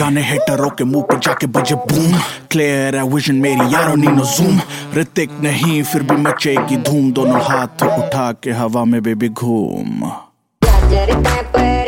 गाने हेटरों के मुंह पे जाके बजे बूम, क्लियर है विजन मेरी यारों नीनो जूम, ऋतिक नहीं फिर भी मचेगी धूम, दोनों हाथ उठा के हवा में बेबी घूम।